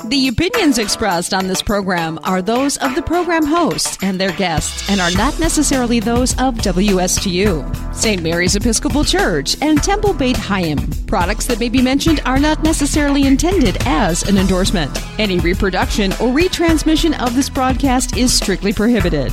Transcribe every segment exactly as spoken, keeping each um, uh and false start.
The opinions expressed on this program are those of the program hosts and their guests and are not necessarily those of W S T U, Saint Mary's Episcopal Church, and Temple Beit Chaim. Products that may be mentioned are not necessarily intended as an endorsement. Any reproduction or retransmission of this broadcast is strictly prohibited.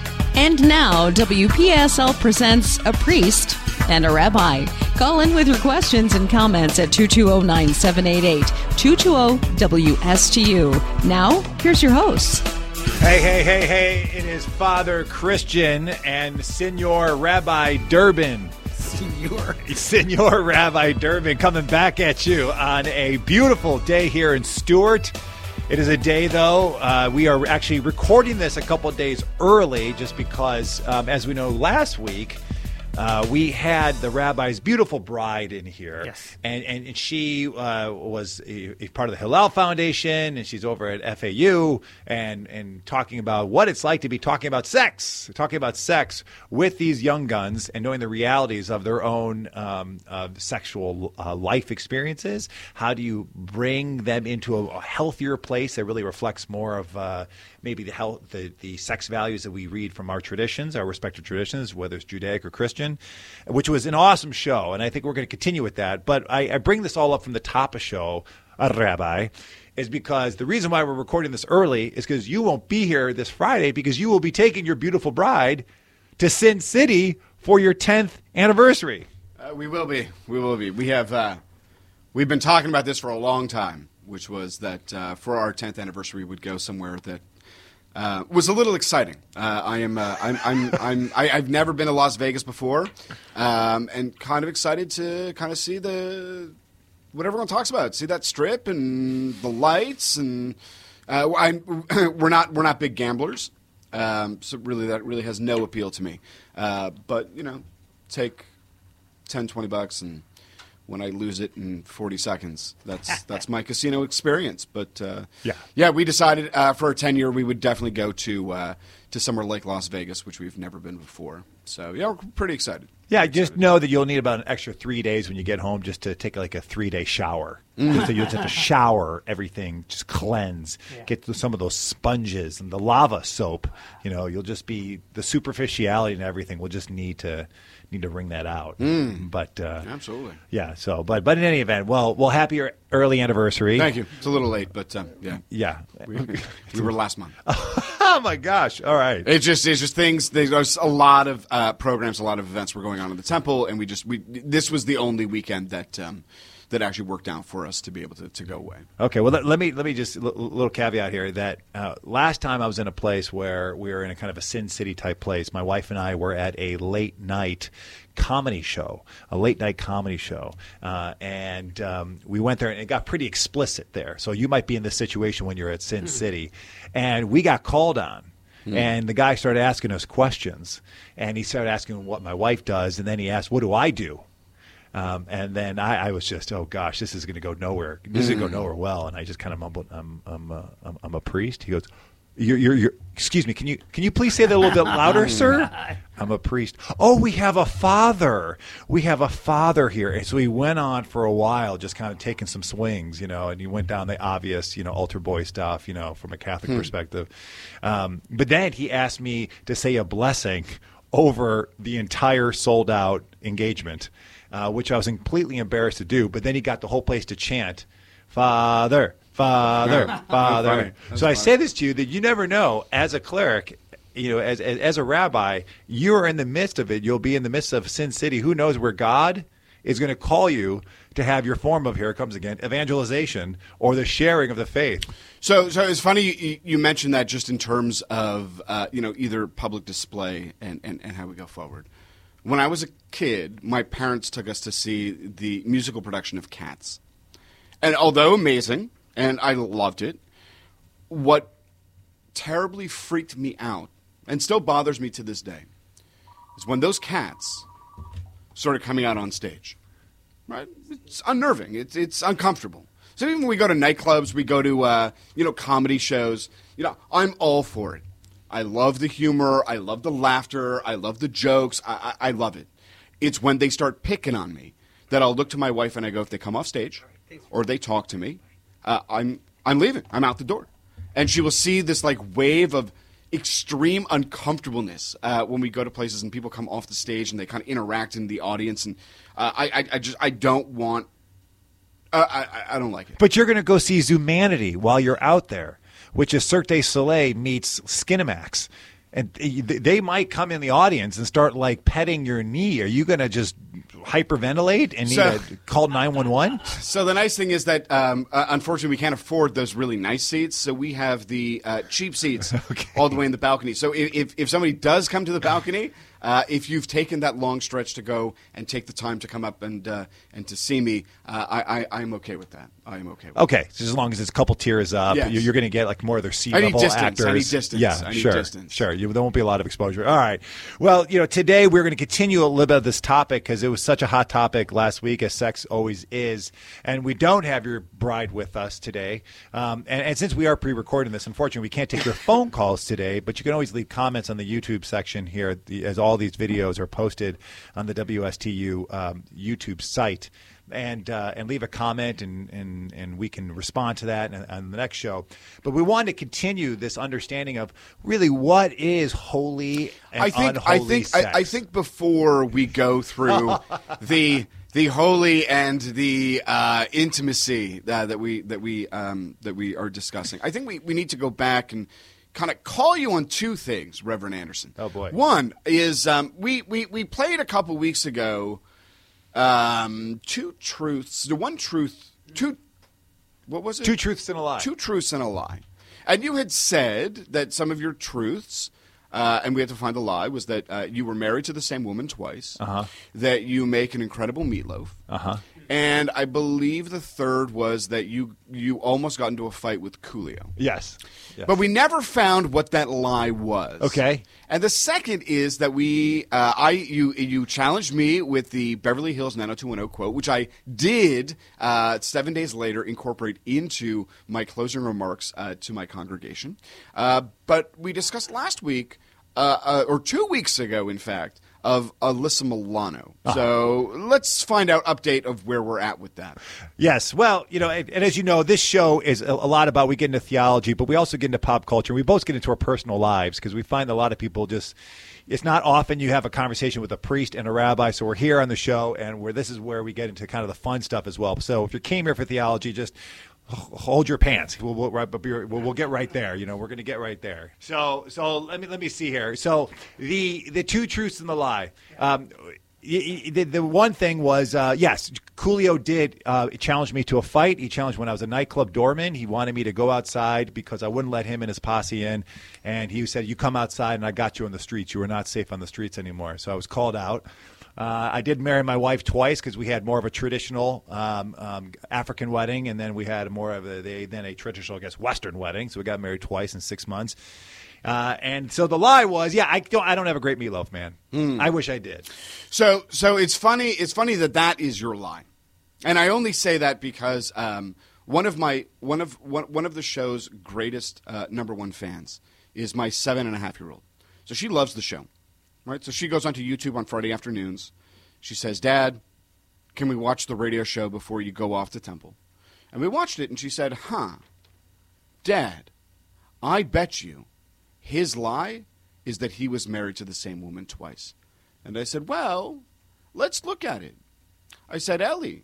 And now, W P S L presents a priest and a rabbi. Call in with your questions and comments at two two zero, nine seven eight eight, two two zero W S T U. Now, here's your hosts. Hey, hey, hey, hey, it is Father Christian and Senor Rabbi Durbin. Senor. Senor Rabbi Durbin coming back at you on a beautiful day here in Stuart. It is a day, though, uh, we are actually recording this a couple of days early just because, um, as we know, last week, Uh, we had the rabbi's beautiful bride in here, yes. and, and, and she uh, was a, a part of the Hillel Foundation, and she's over at F A U and, and talking about what it's like to be talking about sex, talking about sex with these young guns and knowing the realities of their own um, uh, sexual uh, life experiences. How do you bring them into a, a healthier place that really reflects more of uh, maybe the health, the, the sex values that we read from our traditions, our respective traditions, whether it's Judaic or Christian, which was an awesome show, and I think we're going to continue with that. But I, I bring this all up from the top of show, uh, Rabbi, is because the reason why we're recording this early is because you won't be here this Friday because you will be taking your beautiful bride to Sin City for your tenth anniversary. Uh, we will be. We will be. We have. Uh, we've been talking about this for a long time, which was that uh, for our tenth anniversary, we would go somewhere that Uh, was a little exciting. Uh, I am. Uh, I'm. I'm. I'm I, I've never been to Las Vegas before, um, and kind of excited to kind of see the what everyone talks about. See that strip and the lights, and uh, I'm. We're not. We're not big gamblers, um, so really that really has no appeal to me. Uh, but you know, take ten, twenty bucks and. When I lose it in forty seconds, that's that's my casino experience. But uh, yeah, yeah, we decided uh, for our ten year we would definitely go to uh, to somewhere like Las Vegas, which we've never been before. So yeah, we're pretty excited. Yeah, just know that you'll need about an extra three days when you get home just to take like a three day shower. Mm. So you'll just have to shower everything, just cleanse, yeah. Get to some of those sponges and the lava soap. You know, you'll just be the superficiality and everything. We'll just need to. Need to wring that out, mm. but uh, absolutely, yeah. So, but but in any event, well, well, happy early anniversary. Thank you. It's a little late, but um, yeah, yeah. We, we were last month. Oh my gosh! All right. It's just it's just things. There's a lot of uh, programs, a lot of events were going on in the temple, and we just we this was the only weekend that. Um, that actually worked out for us to be able to, to go away. Okay, well, let, let me let me just a little caveat here that uh, last time I was in a place where we were in a kind of a Sin City type place, my wife and I were at a late night comedy show, a late night comedy show, uh, and um, we went there and it got pretty explicit there. So you might be in this situation when you're at Sin City, and we got called on. And the guy started asking us questions, and he started asking what my wife does, and then he asked, "What do I do?" Um, and then I, I was just, oh gosh, this is going to go nowhere. This is going to go nowhere well. And I just kind of mumbled, "I'm, I'm, uh, I'm, I'm a priest." He goes, "You're, you're, you're." Excuse me. Can you, can you please say that a little bit louder, sir? "I'm a priest." "Oh, we have a father. We have a father here." And so he went on for a while, just kind of taking some swings, you know. And he went down the obvious, you know, altar boy stuff, you know, from a Catholic hmm. perspective. Um, but then he asked me to say a blessing over the entire sold out engagement. Uh, which I was completely embarrassed to do. But then he got the whole place to chant, "Father, Father, yeah. Father." So funny. I say this to you that you never know, as a cleric, you know, as, as as a rabbi, you're in the midst of it. You'll be in the midst of Sin City. Who knows where God is going to call you to have your form of, here it comes again, evangelization or the sharing of the faith. So, so it's funny you, you mentioned that just in terms of uh, you know either public display and, and, and how we go forward. When I was a kid, my parents took us to see the musical production of Cats. And although amazing, and I loved it, what terribly freaked me out, and still bothers me to this day, is when those cats started coming out on stage. Right? It's unnerving. It's, it's uncomfortable. So even when we go to nightclubs, we go to uh, you know comedy shows, you know, I'm all for it. I love the humor. I love the laughter. I love the jokes. I, I, I love it. It's when they start picking on me that I'll look to my wife and I go, if they come off stage or they talk to me, uh, I'm I'm leaving. I'm out the door. And she will see this like wave of extreme uncomfortableness uh, when we go to places and people come off the stage and they kind of interact in the audience. And uh, I, I, I just I don't want uh, I, I don't like it. But you're going to go see Zumanity while you're out there, which is Cirque du Soleil meets Skinamax. And they might come in the audience and start like petting your knee. Are you going to just hyperventilate and need So- to call nine one one? So the nice thing is that, um, uh, unfortunately, we can't afford those really nice seats. So we have the uh, cheap seats Okay. all the way in the balcony. So if, if, if somebody does come to the balcony, uh, if you've taken that long stretch to go and take the time to come up and uh, and to see me, uh, I, I I'm okay with that. I am okay with that. Okay, so as long as it's a couple tiers up, Yes. you're, you're going to get like more of their C I need level distance. actors. I need distance. Yeah, I need sure, distance. sure. You, there won't be a lot of exposure. All right. Well, you know, today we're going to continue a little bit of this topic because it was such a hot topic last week, as sex always is, and we don't have your bride with us today. Um, and, and since we are pre-recording this, unfortunately, we can't take your phone calls today. But you can always leave comments on the YouTube section here, the, as all these videos are posted on the W S T U um, YouTube site. And uh, and leave a comment, and, and, and we can respond to that on, on the next show. But we wanted to continue this understanding of really what is holy and I think unholy I think sex. I, I think before we go through the the holy and the uh, intimacy uh, that we that we um, that we are discussing, I think we, we need to go back and kind of call you on two things, Reverend Anderson. Oh, boy. One is um, we, we we played a couple weeks ago. Um, two truths. The one truth. Two. What was it? Two truths and a lie. Two truths and a lie. And you had said that some of your truths, uh, and we had to find a lie, was that uh, you were married to the same woman twice. Uh-huh. That you make an incredible meatloaf. Uh-huh. And I believe the third was that you you almost got into a fight with Coolio. Yes. Yes. But we never found what that lie was. Okay. And the second is that we, uh, I, you, you challenged me with the Beverly Hills nine oh two one oh quote, which I did uh, seven days later incorporate into my closing remarks uh, to my congregation. Uh, but we discussed last week, uh, uh, or two weeks ago, in fact, of Alyssa Milano. Uh-huh. So let's find out update of where we're at with that. Yes. Well, you know, and, and as you know, this show is a, a lot about, we get into theology, but we also get into pop culture. We both get into our personal lives because we find a lot of people just, it's not often you have a conversation with a priest and a rabbi. So we're here on the show, and where this is where we get into kind of the fun stuff as well. So if you came here for theology, just hold your pants. We'll, we'll, we'll, we'll get right there. You know, we're going to get right there. So, so let me let me see here. So the the two truths and the lie. Um, the, the one thing was, uh, yes, Coolio did uh, challenge me to a fight. He challenged when I was a nightclub doorman. He wanted me to go outside because I wouldn't let him and his posse in. And he said, "You come outside, and I got you on the streets. You were not safe on the streets anymore." So I was called out. Uh, I did marry my wife twice because we had more of a traditional um, um, African wedding, and then we had more of a they, then a traditional, I guess, Western wedding. So we got married twice in six months. Uh, and so the lie was, yeah, I don't, I don't have a great meatloaf, man. Mm. I wish I did. So, so it's funny. It's funny that that is your lie, and I only say that because um, one of my one of one, one of the show's greatest uh, number one fans is my seven and a half year old. So she loves the show. Right, so she goes onto YouTube on Friday afternoons. She says, "Dad, can we watch the radio show before you go off to temple?" And we watched it, and she said, "Huh, Dad, I bet you his lie is that he was married to the same woman twice." And I said, "Well, let's look at it." I said, "Ellie,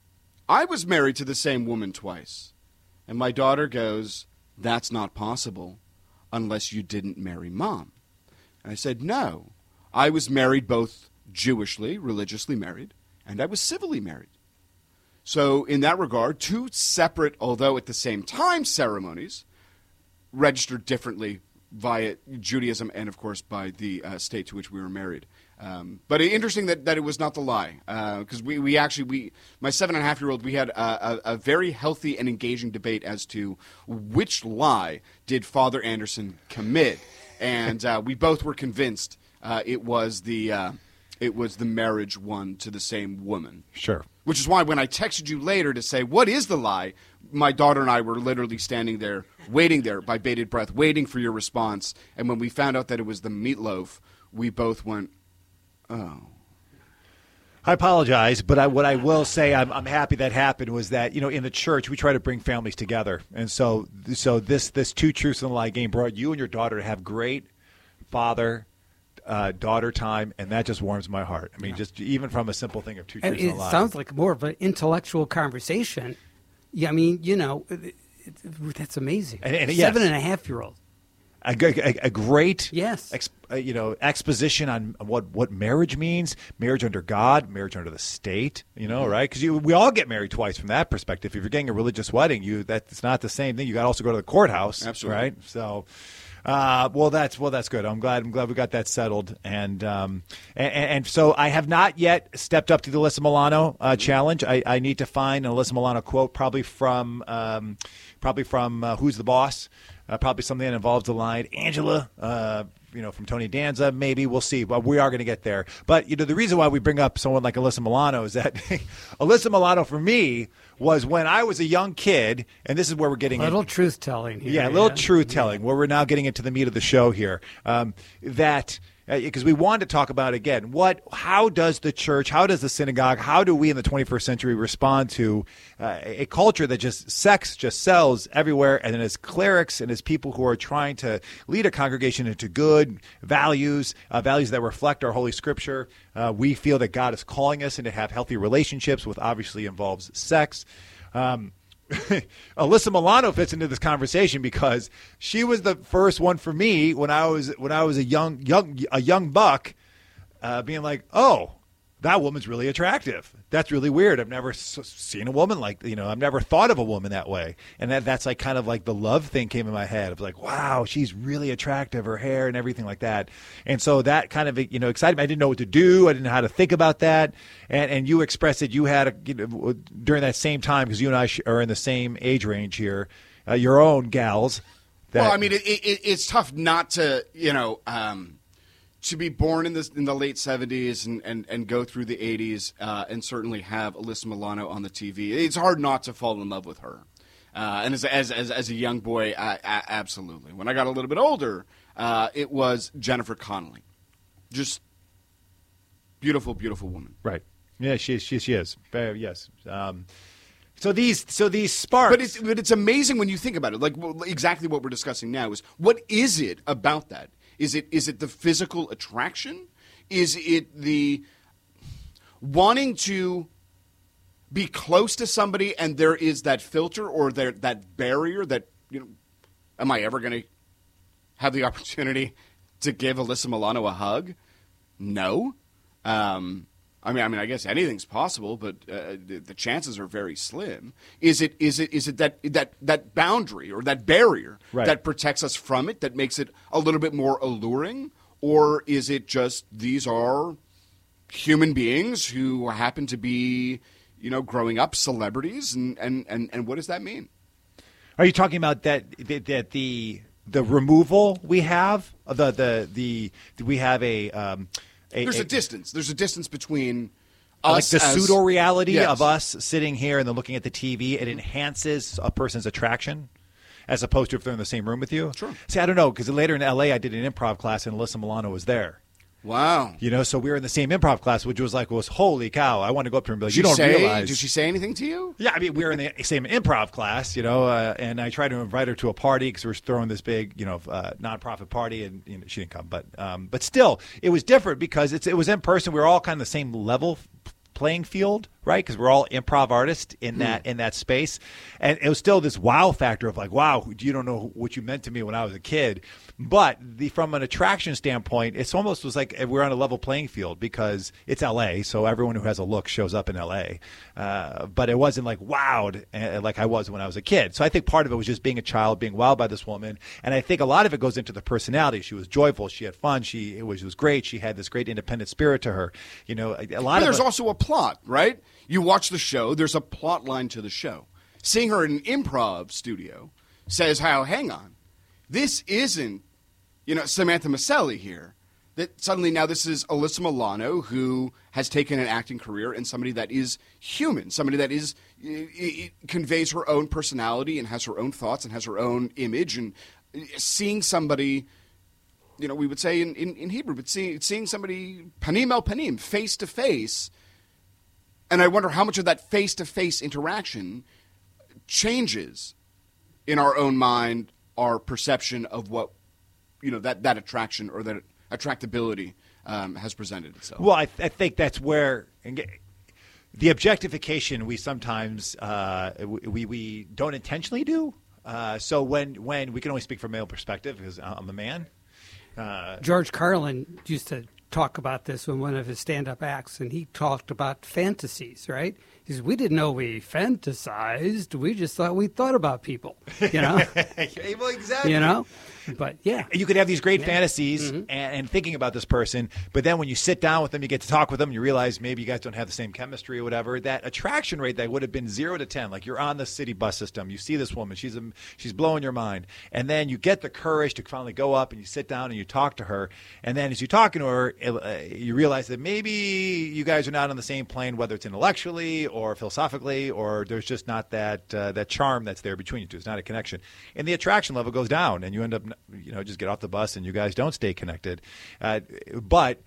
I was married to the same woman twice." And my daughter goes, "That's not possible unless you didn't marry Mom." And I said, "No. I was married both Jewishly, religiously married, and I was civilly married." So in that regard, two separate, although at the same time, ceremonies registered differently via Judaism and, of course, by the uh, state to which we were married. Um, but interesting that, that it was not the lie, because uh, we, we actually, we my seven and a half year old, we had a, a, a very healthy and engaging debate as to which lie did Father Anderson commit, and uh, we both were convinced Uh, it was the uh, it was the marriage one to the same woman. Sure. Which is why when I texted you later to say, what is the lie, my daughter and I were literally standing there, waiting there by bated breath, waiting for your response. And when we found out that it was the meatloaf, we both went, oh. I apologize, but I, what I will say, I'm, I'm happy that happened was that, you know, in the church we try to bring families together, and so so this this Two Truths and a Lie game brought you and your daughter to have great father uh, daughter time, and that just warms my heart. I mean, yeah. just even from a simple thing of Two Truths and a Lie. It sounds like more of an intellectual conversation. Yeah, I mean, you know, it, it, that's amazing. And, and, Seven yes. and a half year old. A, a, a great, yes, ex, uh, you know, exposition on what, what marriage means, marriage under God, marriage under the state, you know, mm-hmm. right? Because we all get married twice from that perspective. If you're getting a religious wedding, you that's not the same thing. You got to also go to the courthouse, absolutely, right? So, uh, well, that's well, that's good. I'm glad. I'm glad we got that settled. And um, and, and so I have not yet stepped up to the Alyssa Milano uh, challenge. I, I need to find an Alyssa Milano quote, probably from um, probably from uh, Who's the Boss. Uh, probably something that involves the line Angela, uh, you know, from Tony Danza. Maybe we'll see, but we are going to get there. But you know, the reason why we bring up someone like Alyssa Milano is that Alyssa Milano for me was when I was a young kid, and this is where we're getting a little in, truth telling here. Yeah, a little yeah. truth telling. Where we're now getting into the meat of the show here. Um, that. Because uh, we wanted to talk about, again, what, how does the church, how does the synagogue, how do we in the twenty-first century respond to uh, a culture that just sex just sells everywhere, and then as clerics and as people who are trying to lead a congregation into good values, uh, values that reflect our Holy Scripture, uh, we feel that God is calling us and to have healthy relationships, which obviously involves sex. Um, Alyssa Milano fits into this conversation because she was the first one for me when I was when I was a young young a young buck, uh, being like, oh, that woman's really attractive. That's really weird. I've never s- seen a woman like, you know, I've never thought of a woman that way. And that that's like kind of like the love thing came in my head. I was like, wow, she's really attractive, her hair and everything like that. And so that kind of, you know, excited me. I didn't know what to do. I didn't know how to think about that. And and you expressed that you had, a, you know, during that same time, because you and I sh- are in the same age range here, uh, your own gals. That- well, I mean, it, it, it's tough not to, you know, um, to be born in the in the late seventies and, and, and go through the eighties uh, and certainly have Alyssa Milano on the T V. It's hard not to fall in love with her. Uh, and as, as as as a young boy, I, I, absolutely. When I got a little bit older, uh, it was Jennifer Connelly. Just beautiful, beautiful woman. Right. Yeah, she she she is. Uh, yes. Um, so these so these sparks. But it's but it's amazing when you think about it. Like well, exactly what we're discussing now is what is it about that? Is it is it the physical attraction? Is it the wanting to be close to somebody and there is that filter or there that barrier that, you know, am I ever going to have the opportunity to give Alyssa Milano a hug? No. Um, I mean, I mean, I guess anything's possible, but uh, the, the chances are very slim. Is it is it is it that that that boundary or that barrier right. that protects us from it, that makes it a little bit more alluring, or is it just these are human beings who happen to be, you know, growing up celebrities, and and, and, and what does that mean? Are you talking about that that the the removal we have the the the we have a um, A, There's a, a distance. There's a distance between us. Like the as, pseudo reality yes. of us sitting here and then looking at the T V. It enhances a person's attraction as opposed to if they're in the same room with you. Sure. See, I don't know, because later in L A I did an improv class and Alyssa Milano was there. Wow. You know, so we were in the same improv class, which was like, was holy cow. I want to go up to her and be like, did you don't say, realize. Did she say anything to you? Yeah, I mean, we were in the same improv class, you know, uh, and I tried to invite her to a party because we were throwing this big, you know, uh, nonprofit party, and you know, she didn't come. But um, but still, it was different because it's, it was in person. We were all kind of the same level playing field, right? Because we're all improv artists in that mm. in that space, and it was still this wow factor of like, wow, you don't know what you meant to me when I was a kid. But the from an attraction standpoint, it's almost was like we're on a level playing field because it's L A, so everyone who has a look shows up in L A. Uh, but it wasn't like wowed uh, like I was when I was a kid. So I think part of it was just being a child, being wowed by this woman, and I think a lot of it goes into the personality. She was joyful, she had fun, she it was it was great. She had this great independent spirit to her. You know, a, a lot but of there's it, also a plot, right? You watch the show. There's a plot line to the show. Seeing her in an improv studio says how, hang on, this isn't, you know, Samantha Maselli here. That suddenly now this is Alyssa Milano, who has taken an acting career, and somebody that is human, somebody that is it, it conveys her own personality and has her own thoughts and has her own image. And seeing somebody, you know, we would say in, in, in Hebrew, but seeing, seeing somebody panim el panim, face to face, And I wonder how much of that face-to-face interaction changes in our own mind our perception of what, you know, that, that attraction or that attractability um, has presented itself. Well, I, th- I think that's where the objectification we sometimes uh, we we don't intentionally do. Uh, so when when we can only speak from male perspective because I'm a man. Uh, George Carlin used to talk about this in one of his stand-up acts, and he talked about fantasies, right? He says, we didn't know we fantasized. We just thought we thought about people, you know? Well, exactly. You know? But, yeah. You could have these great yeah. fantasies mm-hmm. and, and thinking about this person, but then when you sit down with them, you get to talk with them, you realize maybe you guys don't have the same chemistry or whatever. That attraction rate that would have been zero to ten, like you're on the city bus system, you see this woman, she's a, she's blowing your mind, and then you get the courage to finally go up and you sit down and you talk to her, and then as you're talking to her, uh, you realize that maybe you guys are not on the same plane, whether it's intellectually or philosophically, or there's just not that uh, that charm that's there between you two. It's not a connection, and the attraction level goes down, and you end up, you know, just get off the bus and you guys don't stay connected. Uh, but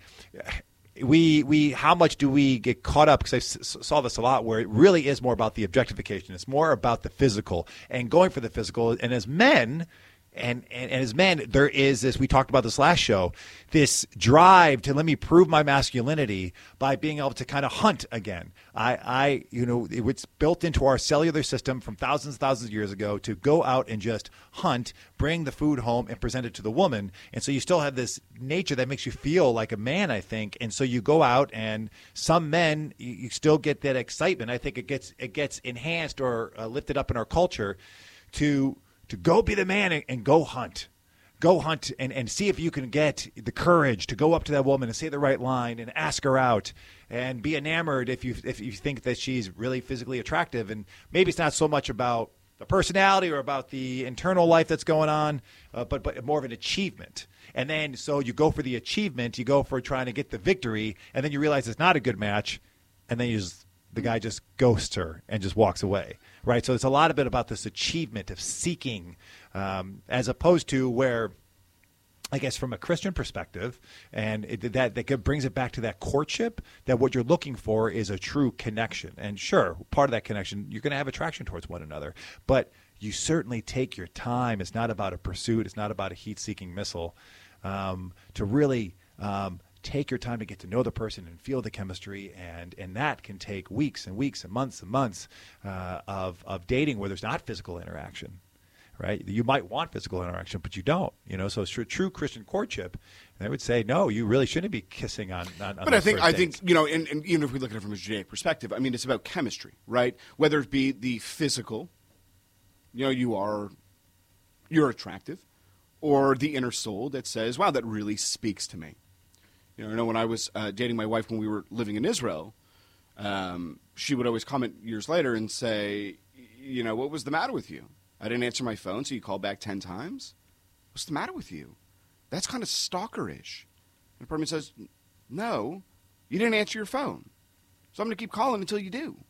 we we how much do we get caught up? Because I s- saw this a lot, where it really is more about the objectification. It's more about the physical and going for the physical. And as men. And, and, and as men, there is this, we talked about this last show, this drive to let me prove my masculinity by being able to kind of hunt again. I, I, you know, it's built into our cellular system from thousands and thousands of years ago to go out and just hunt, bring the food home and present it to the woman. And so you still have this nature that makes you feel like a man, I think. And so you go out, and some men, you, you still get that excitement. I think it gets, it gets enhanced or uh, lifted up in our culture to to go be the man and, and go hunt. Go hunt and, and see if you can get the courage to go up to that woman and say the right line and ask her out and be enamored if you if you think that she's really physically attractive. And maybe it's not so much about the personality or about the internal life that's going on, uh, but but more of an achievement. And then so you go for the achievement, you go for trying to get the victory, and then you realize it's not a good match, and then you just, the guy just ghosts her and just walks away. Right, so it's a lot of it about this achievement of seeking, um, as opposed to where, I guess, from a Christian perspective, and it, that that brings it back to that courtship. That what you're looking for is a true connection, and sure, part of that connection, you're going to have attraction towards one another, but you certainly take your time. It's not about a pursuit. It's not about a heat-seeking missile. Um, to really. Um, Take your time to get to know the person and feel the chemistry, and, and that can take weeks and weeks and months and months uh, of of dating where there's not physical interaction, right? You might want physical interaction, but you don't, you know. So true, true Christian courtship, I would say no, you really shouldn't be kissing on. on, on but I think I dates. think you know, and, and even if we look at it from a Judaic perspective, I mean, it's about chemistry, right? Whether it be the physical, you know, you are you're attractive, or the inner soul that says, "Wow, that really speaks to me." You know, I know when I was uh, dating my wife when we were living in Israel, um, she would always comment years later and say, you know, what was the matter with you? I didn't answer my phone, so you called back ten times? What's the matter with you? That's kind of stalkerish. And the person says, no, you didn't answer your phone, so I'm going to keep calling until you do.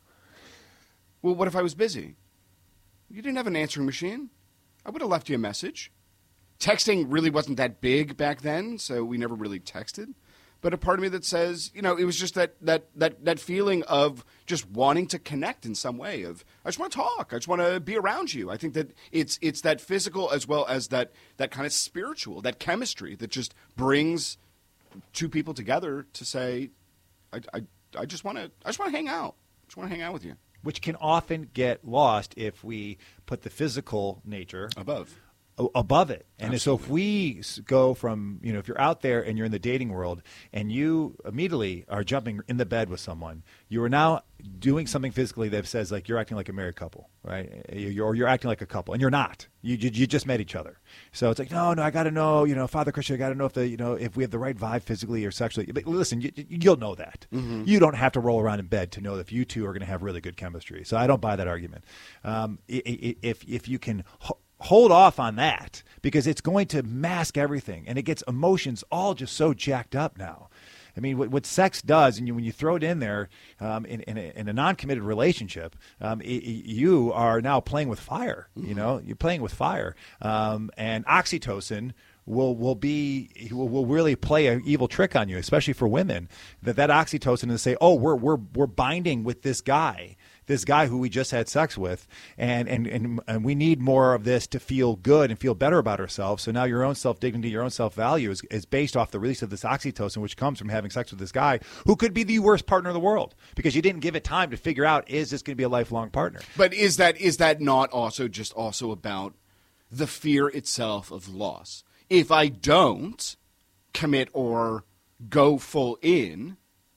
Well, what if I was busy? You didn't have an answering machine. I would have left you a message. Texting really wasn't that big back then, so we never really texted. But a part of me that says, you know, it was just that that that that feeling of just wanting to connect in some way. Of I just want to talk. I just want to be around you. I think that it's it's that physical as well as that that kind of spiritual, that chemistry that just brings two people together to say, I I, I just want to I just want to hang out. I just want to hang out with you. Which can often get lost if we put the physical nature above. above it. And Absolutely. so if we go from, you know, if you're out there and you're in the dating world and you immediately are jumping in the bed with someone, you are now doing something physically that says like you're acting like a married couple, right? You're, or you're acting like a couple, and you're not. You, you you just met each other. So it's like, no, no, I got to know, you know, Father Christian, I got to know if the, you know, if we have the right vibe physically or sexually. But listen, you, you'll know that. Mm-hmm. You don't have to roll around in bed to know if you two are going to have really good chemistry. So I don't buy that argument. Um, if if you can hold off on that, because it's going to mask everything, and it gets emotions all just so jacked up now. I mean, what, what sex does, and you, when you throw it in there um, in, in, a, in a non-committed relationship, um, it, you are now playing with fire. Mm-hmm. You know, you're playing with fire, um, and oxytocin will will be will, will really play an evil trick on you, especially for women. That that oxytocin to say, oh, we're we're we're binding with this guy. This guy who we just had sex with, and, and, and, and we need more of this to feel good and feel better about ourselves. So now your own self-dignity, your own self-value is, is based off the release of this oxytocin, which comes from having sex with this guy who could be the worst partner in the world because you didn't give it time to figure out, is this going to be a lifelong partner? But is that is that not also just also about the fear itself of loss? If I don't commit or go full in,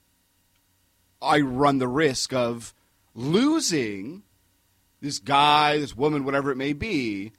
I run the risk of losing this guy, this woman, whatever it may be,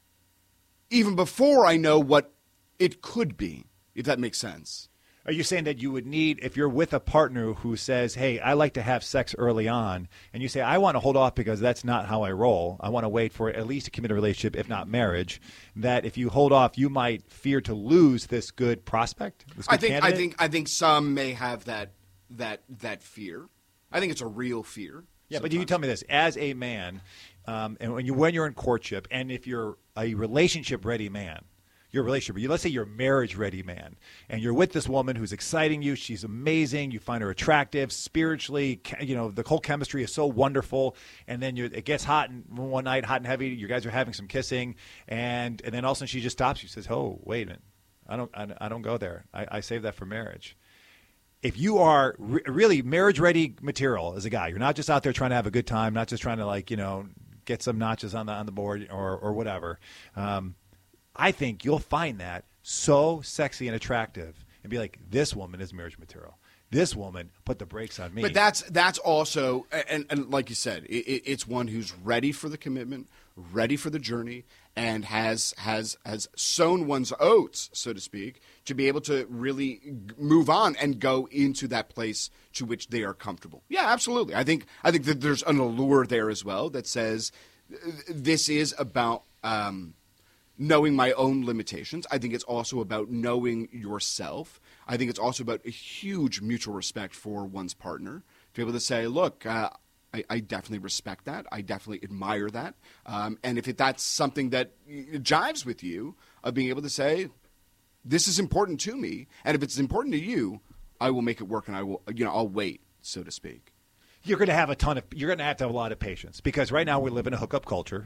even before I know what it could be, if that makes sense. Are you saying that you would need, if you're with a partner who says, hey, I like to have sex early on, and you say, I want to hold off because that's not how I roll. I want to wait for at least a committed relationship, if not marriage, that if you hold off, you might fear to lose this good prospect? This good I think candidate? I think I think some may have that that that fear. I think it's a real fear. Yeah, sometimes. but you tell me this, as a man, um, and when you when you're in courtship, and if you're a relationship ready man, your relationship, let's say you're a marriage ready man, and you're with this woman who's exciting you, she's amazing, you find her attractive, spiritually, you know, the whole chemistry is so wonderful, and then you it gets hot and one night, hot and heavy, you guys are having some kissing, and and then all of a sudden she just stops you, says, oh, wait a minute, I don't I, I don't go there, I, I save that for marriage. If you are re- really marriage-ready material as a guy, you're not just out there trying to have a good time, not just trying to, like, you know, get some notches on the on the board or or whatever. Um, I think you'll find that so sexy and attractive, and be like, this woman is marriage material. This woman put the brakes on me. But that's that's also, and, and like you said, it, it's one who's ready for the commitment, ready for the journey, and has has has sown one's oats, so to speak, to be able to really move on and go into that place to which they are comfortable. Yeah, absolutely. I think I think that there's an allure there as well that says this is about um, knowing my own limitations. I think it's also about knowing yourself. I think it's also about a huge mutual respect for one's partner. To be able to say, look, uh, I, I definitely respect that. I definitely admire that. Um, and if it, that's something that jives with you, of being able to say, this is important to me. And if it's important to you, I will make it work and I will, you know, I'll wait, so to speak. You're going to have a ton of, you're going to have to have a lot of patience because right now we live in a hookup culture.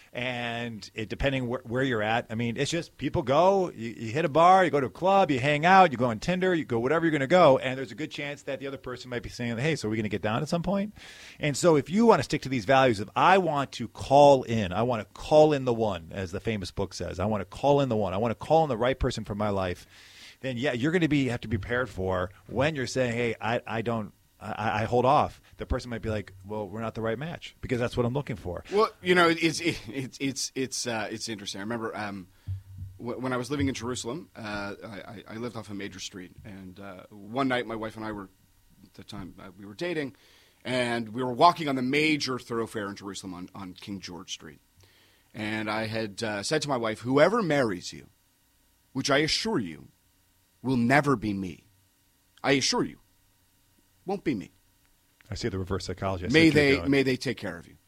And it, depending where, where you're at, I mean, it's just people go, you, you hit a bar, you go to a club, you hang out, you go on Tinder, you go whatever you're going to go, and there's a good chance that the other person might be saying, hey, so are we going to get down at some point? And so if you want to stick to these values of I want to call in, I want to call in the one, as the famous book says, I want to call in the one, I want to call in the right person for my life, then yeah, you're going to be have to be prepared for when you're saying, hey, I, I don't, I, I hold off. The person might be like, "Well, we're not the right match because that's what I'm looking for." Well, you know, it's it's it's it's uh, it's interesting. I remember um, w- when I was living in Jerusalem, uh, I, I lived off a major street, and uh, one night my wife and I were at the time uh, we were dating, and we were walking on the major thoroughfare in Jerusalem on, on King George Street, and I had uh, said to my wife, "Whoever marries you, which I assure you, will never be me. I assure you, won't be me." I see the reverse psychology. I see may what you're they doing. may they take care of you.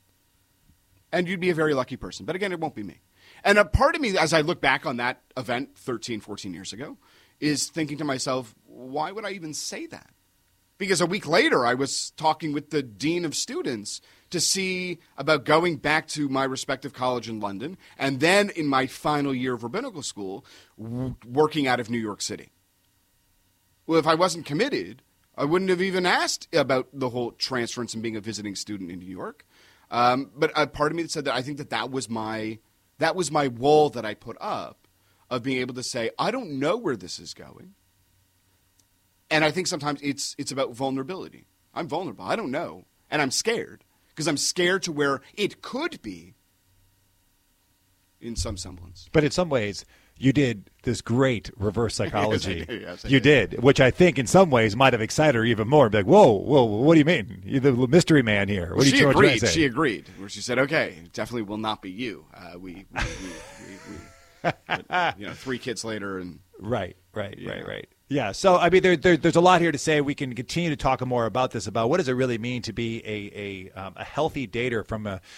And you'd be a very lucky person. But again, it won't be me. And a part of me, as I look back on that event thirteen, fourteen years ago, is thinking to myself, why would I even say that? Because a week later, I was talking with the dean of students to see about going back to my respective college in London, and then in my final year of rabbinical school, w- working out of New York City. Well, if I wasn't committed, I wouldn't have even asked about the whole transference and being a visiting student in New York. Um, but a part of me said that I think that that was my that was my wall that I put up of being able to say, I don't know where this is going. And I think sometimes it's it's about vulnerability. I'm vulnerable. I don't know. And I'm scared because I'm scared to where it could be in some semblance. But in some ways, you did this great reverse psychology. Yes, I did. Yes, I you did. did, which I think in some ways might have excited her even more. Be like, whoa, whoa, what do you mean? You're the mystery man here. What Well, are you she trying agreed. to say? She agreed. Where she said, "Okay, it definitely will not be you." Uh, we, we, we, we, we but, you know, three kids later, and Right, right, Yeah. right, right. Yeah. So, I mean, there, there, there's a lot here to say. We can continue to talk more about this, about what does it really mean to be a a, um, a healthy dater from a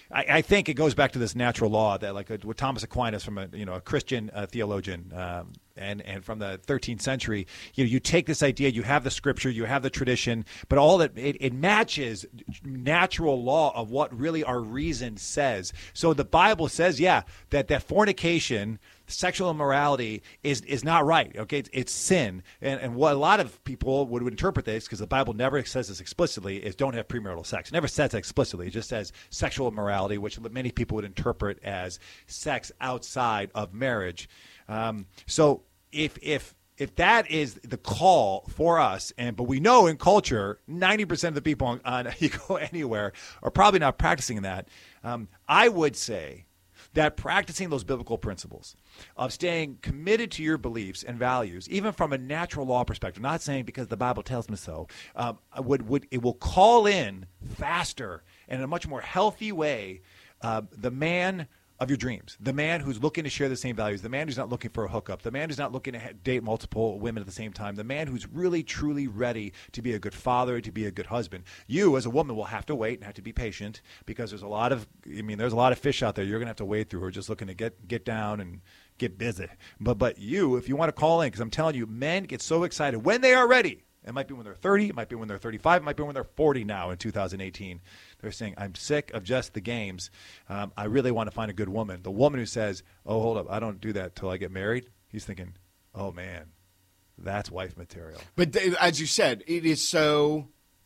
I, I think it goes back to this natural law that, like, what Thomas Aquinas, from a you know a Christian uh, theologian, um, and and from the thirteenth century, you know, you take this idea, you have the scripture, you have the tradition, but all that it, it matches natural law of what really our reason says. So the Bible says, yeah, that that fornication, sexual immorality is is not right. Okay, it's, it's sin, and and what a lot of people would, would interpret this, because the Bible never says this explicitly, is don't have premarital sex. It never says that explicitly. It just says sexual immorality, which many people would interpret as sex outside of marriage. Um, so if if if that is the call for us, and but we know in culture, ninety percent of the people on, on You Go Anywhere are probably not practicing that. Um, I would say that practicing those biblical principles of staying committed to your beliefs and values, even from a natural law perspective, not saying because the Bible tells me so, um, would would it will call in faster and in a much more healthy way uh, the man of your dreams, the man who's looking to share the same values, the man who's not looking for a hookup, the man who's not looking to ha- date multiple women at the same time, the man who's really, truly ready to be a good father, to be a good husband. You, as a woman, will have to wait and have to be patient, because there's a lot of, I mean, there's a lot of fish out there you're going to have to wade through who are just looking to get, get down and get busy. But, but you, if you want to call in, because I'm telling you, men get so excited when they are ready. It might be when they're thirty. It might be when they're thirty-five. It might be when they're forty now in two thousand eighteen. They're saying, I'm sick of just the games. Um, I really want to find a good woman. The woman who says, oh, hold up, I don't do that till I get married. He's thinking, oh, man, that's wife material. But th- as you said, it is so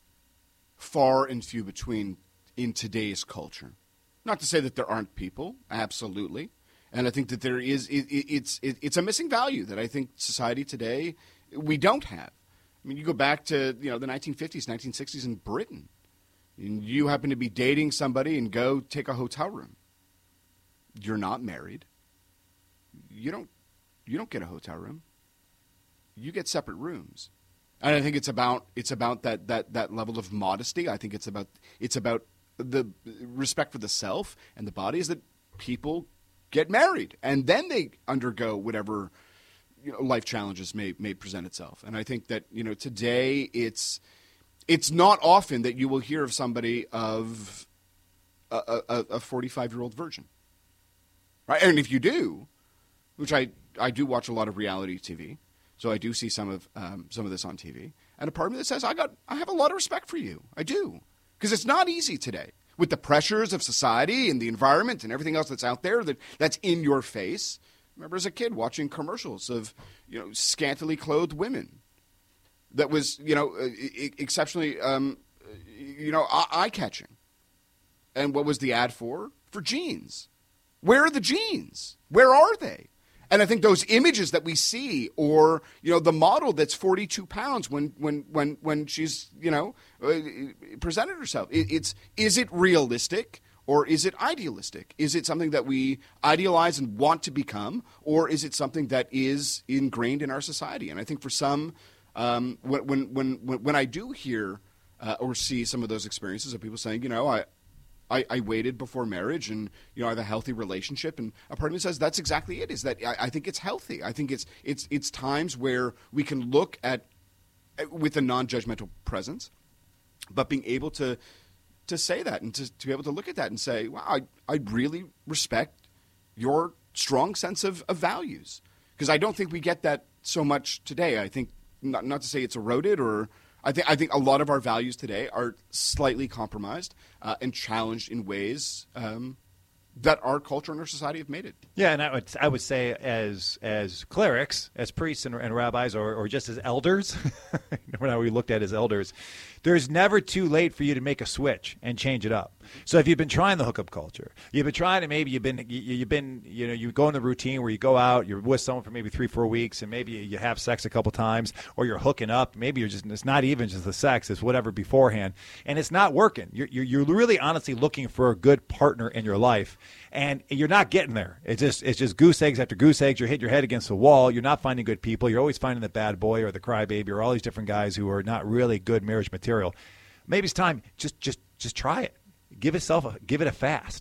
far and few between in today's culture. Not to say that there aren't people, absolutely. And I think that there is, it, it, it's, it, it's a missing value that I think society today, we don't have. I mean, you go back to, you know, the nineteen fifties, nineteen sixties in Britain, and you happen to be dating somebody and go take a hotel room. You're not married. You don't, you don't get a hotel room. You get separate rooms. And I think it's about, it's about that, that, that level of modesty. I think it's about, it's about the respect for the self and the body, is that people get married and then they undergo whatever, you know, life challenges may may present itself. And I think that, you know, today it's it's not often that you will hear of somebody of a, a, a forty-five-year-old virgin, right? And if you do, which I, I do watch a lot of reality T V, so I do see some of um, some of this on T V, and a part of me that says I got I have a lot of respect for you. I do, because it's not easy today with the pressures of society and the environment and everything else that's out there that that's in your face. I remember as a kid watching commercials of, you know, scantily clothed women. That was, you know, exceptionally, um, you know, eye-catching. And what was the ad for? For jeans. Where are the jeans? Where are they? And I think those images that we see, or, you know, the model that's forty-two pounds when when when when she's, you know, presented herself. It, it's is it realistic? Or is it idealistic? Is it something that we idealize and want to become? Or is it something that is ingrained in our society? And I think for some, um, when, when, when, when I do hear uh, or see some of those experiences of people saying, you know, I, I, I waited before marriage and, you know, I have a healthy relationship. And a part of me says that's exactly it, is that I, I think it's healthy. I think it's, it's, it's times where we can look at, with a non-judgmental presence, but being able to to say that and to, to be able to look at that and say, wow, I, I really respect your strong sense of, of values. Because I don't think we get that so much today. I think, not, not to say it's eroded, or I think I think a lot of our values today are slightly compromised uh, and challenged in ways um, that our culture and our society have made it. Yeah, and I would I would say as as clerics, as priests and, and rabbis, or, or just as elders, when we looked at as elders, there's never too late for you to make a switch and change it up. So if you've been trying the hookup culture, you've been trying it, maybe you've been you, you've been you know you go in the routine where you go out, you're with someone for maybe three four weeks, and maybe you have sex a couple times, or you're hooking up. Maybe you're just it's not even just the sex, it's whatever beforehand, and it's not working. You're you're, you're really honestly looking for a good partner in your life. And you're not getting there. It's just it's just goose eggs after goose eggs. You're hitting your head against the wall. You're not finding good people. You're always finding the bad boy or the crybaby or all these different guys who are not really good marriage material. Maybe it's time just just just try it. Give yourself a give it a fast.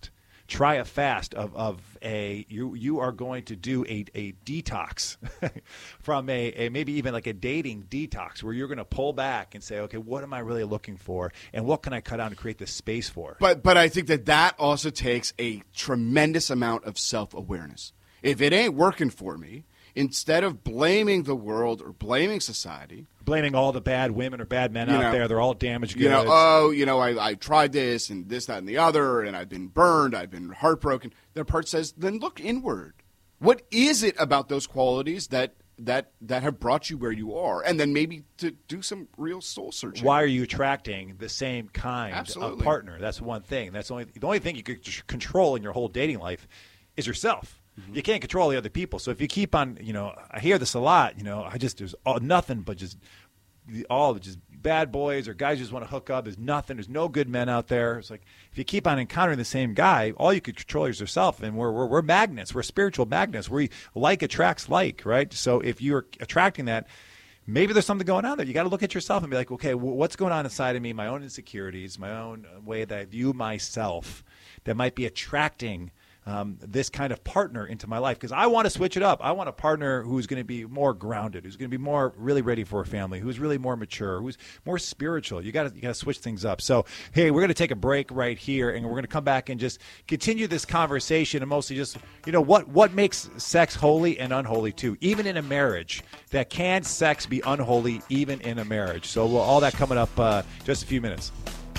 try a fast of, of a you you are going to do a, a detox from a, a maybe even like a dating detox where you're going to pull back and say, okay, what am I really looking for, and what can I cut out and create this space for? But but I think that that also takes a tremendous amount of self-awareness. If it ain't working for me, instead of blaming the world or blaming society, blaming all the bad women or bad men you out know, there, they're all damaged goods. You know, oh, you know, I, I tried this and this, that, and the other, and I've been burned, I've been heartbroken. Their part says, then look inward. What is it about those qualities that that that have brought you where you are? And then maybe to do some real soul searching. Why are you attracting the same kind Absolutely. of partner? That's one thing. That's the only the only thing you could control in your whole dating life is yourself. Mm-hmm. You can't control the other people. So if you keep on, you know, I hear this a lot, you know, I just, there's all, nothing but just all just bad boys or guys who just want to hook up. There's nothing. There's no good men out there. It's like if you keep on encountering the same guy, all you could control is yourself. And we're, we're, we're magnets. We're spiritual magnets. We like attracts like, right? So if you're attracting that, maybe there's something going on there. You got to look at yourself and be like, okay, what's going on inside of me, my own insecurities, my own way that I view myself that might be attracting Um, this kind of partner into my life, because I want to switch it up. I want a partner who's going to be more grounded, who's going to be more really ready for a family, who's really more mature, who's more spiritual. You got to you got to switch things up. So, hey, we're going to take a break right here, and we're going to come back and just continue this conversation, and mostly just, you know, what what makes sex holy and unholy too, even in a marriage. That can sex be unholy even in a marriage? So, well, all that coming up uh, just a few minutes.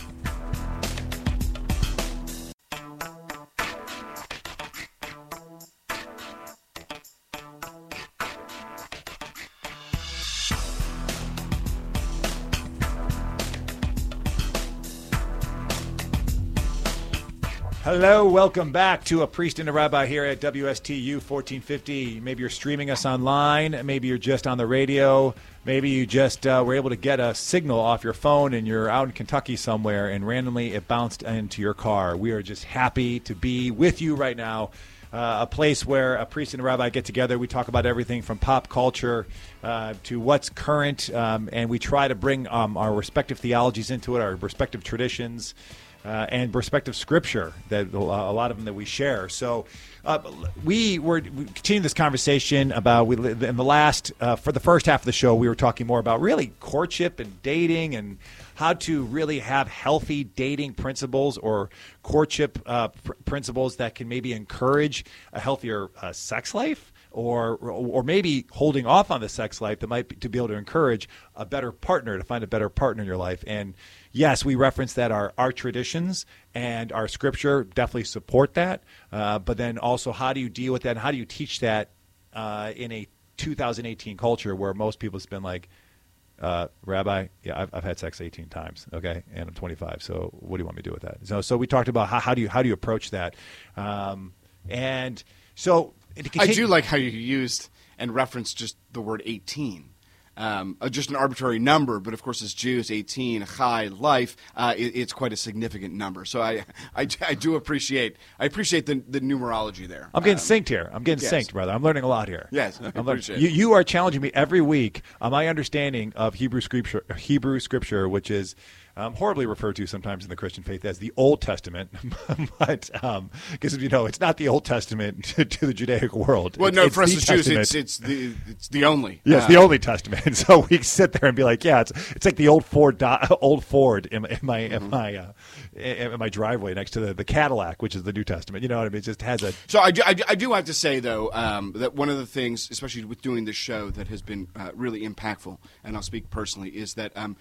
Hello, welcome back to A Priest and a Rabbi here at W S T U fourteen fifty. Maybe you're streaming us online. Maybe you're just on the radio. Maybe you just uh, were able to get a signal off your phone and you're out in Kentucky somewhere and randomly it bounced into your car. We are just happy to be with you right now. Uh, a place where a priest and a rabbi get together. We talk about everything from pop culture uh, to what's current, um, and we try to bring um, our respective theologies into it, our respective traditions. Uh, and respective scripture, that uh, a lot of them that we share. So uh, we were we continuing this conversation about, we, in the last, uh, for the first half of the show, we were talking more about really courtship and dating and how to really have healthy dating principles or courtship uh, pr- principles that can maybe encourage a healthier uh, sex life. Or, or maybe holding off on the sex life that might be to be able to encourage a better partner, to find a better partner in your life. And yes, we reference that our, our traditions and our scripture definitely support that. Uh, but then also, how do you deal with that? And how do you teach that uh, in a two thousand eighteen culture where most people have been like, uh, Rabbi, yeah, I've, I've had sex eighteen times, okay, and I'm twenty-five. So what do you want me to do with that? So, so we talked about how, how do you how do you approach that, um, and so. I do like how you used and referenced just the word eighteen. Um, just an arbitrary number, but of course as Jews, eighteen, high, life, uh, it, it's quite a significant number. So I, I, I do appreciate I appreciate the, the numerology there. I'm getting um, synced here. I'm getting yes. synced, brother. I'm learning a lot here. Yes, I I'm appreciate you, it. you are challenging me every week on my understanding of Hebrew scripture, Hebrew scripture, which is Um, horribly referred to sometimes in the Christian faith as the Old Testament, but because um, you know it's not the Old Testament to, to the Judaic world. Well, it's, no, it's for us the as Jews, Testament. it's it's the it's the only. Yeah, it's uh, the only Testament. So we sit there and be like, yeah, it's it's like the old Ford old Ford in, in my in my uh, in my driveway next to the, the Cadillac, which is the New Testament. You know what I mean? It just has a. So I do, I, do, I do have to say though um, that one of the things, especially with doing this show, that has been uh, really impactful, and I'll speak personally, is that um,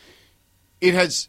it has.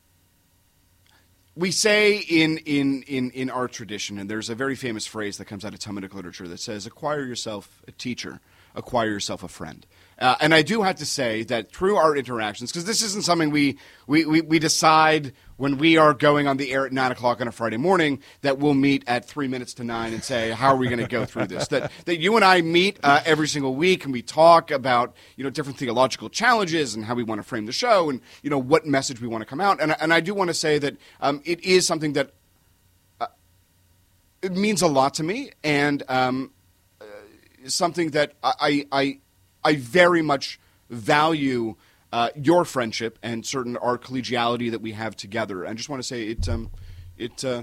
We say in, in, in, in our tradition, and there's a very famous phrase that comes out of Talmudic literature that says, acquire yourself a teacher, acquire yourself a friend. Uh, and I do have to say that through our interactions, because this isn't something we, we, we, we decide when we are going on the air at nine o'clock on a Friday morning that we'll meet at three minutes to nine and say, how are we going to go through this? That, that you and I meet uh, every single week and we talk about, you know, different theological challenges and how we want to frame the show and, you know, what message we want to come out. And, and I do want to say that um, it is something that uh, it means a lot to me and um, uh, something that I, I, I very much value uh, your friendship and certain our collegiality that we have together. I just want to say it um, it uh,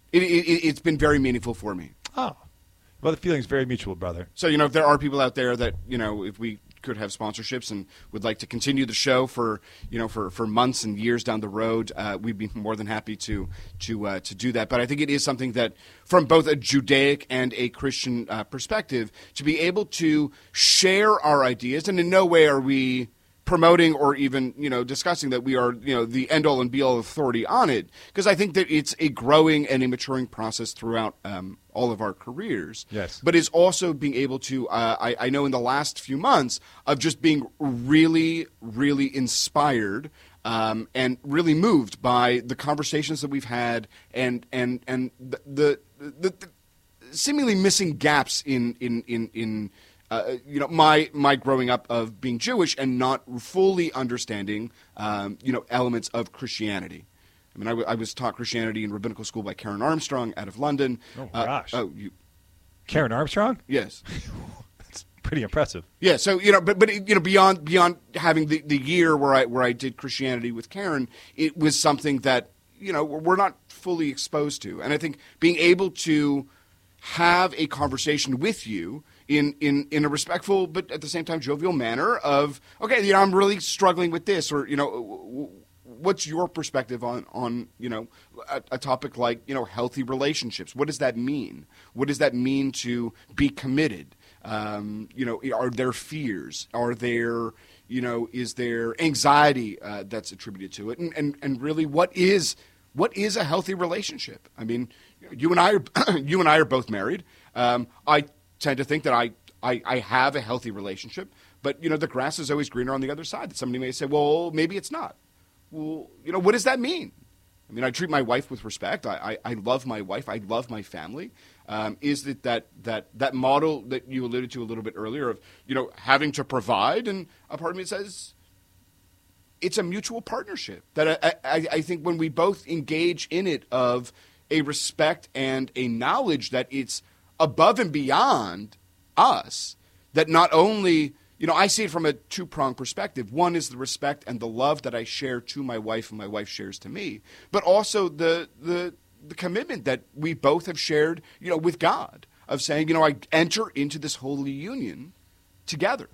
It, it, it's been very meaningful for me. Oh. Well, the feeling's very mutual, brother. So, you know, if there are people out there that, you know, if we could have sponsorships and would like to continue the show for, you know, for, for months and years down the road, uh, we'd be more than happy to to uh, to do that. But I think it is something that, from both a Judaic and a Christian uh, perspective, to be able to share our ideas, and in no way are we promoting or even, you know, discussing that we are, you know, the end-all and be-all authority on it, because I think that it's a growing and a maturing process throughout um, all of our careers. Yes. But is also being able to, uh, I, I know in the last few months, of just being really, really inspired um, and really moved by the conversations that we've had and and and the the, the, the seemingly missing gaps in in in in. Uh, you know, my my growing up of being Jewish and not fully understanding, um, you know, elements of Christianity. I mean, I, w- I was taught Christianity in rabbinical school by Karen Armstrong out of London. Oh, uh, gosh. Oh, you, Karen Armstrong? yes. That's pretty impressive. Yeah, so, you know, but, but you know, beyond beyond having the, the year where I where I did Christianity with Karen, it was something that, you know, we're not fully exposed to. And I think being able to have a conversation with you in, in, in a respectful but at the same time jovial manner of, okay, you know, I'm really struggling with this, or, you know, what's your perspective on, on you know, a, a topic like, you know, healthy relationships? What does that mean? What does that mean to be committed? Um, you know, are there fears? Are there, you know, is there anxiety uh, that's attributed to it? And, and, and really, what is what is a healthy relationship? I mean, you and I are you and I are both married. Um, I tend to think that I, I, I have a healthy relationship, but, you know, the grass is always greener on the other side. That somebody may say, well, maybe it's not. Well, you know, what does that mean? I mean, I treat my wife with respect. I, I, I love my wife. I love my family. Um, is it that, that that model that you alluded to a little bit earlier of, you know, having to provide? And a part of me says it's a mutual partnership. That I, I, I think when we both engage in it of a respect and a knowledge that it's above and beyond us, that not only, you know, I see it from a two-pronged perspective. One is the respect and the love that I share to my wife and my wife shares to me, but also the the the commitment that we both have shared, you know, with God, of saying, you know, I enter into this holy union together.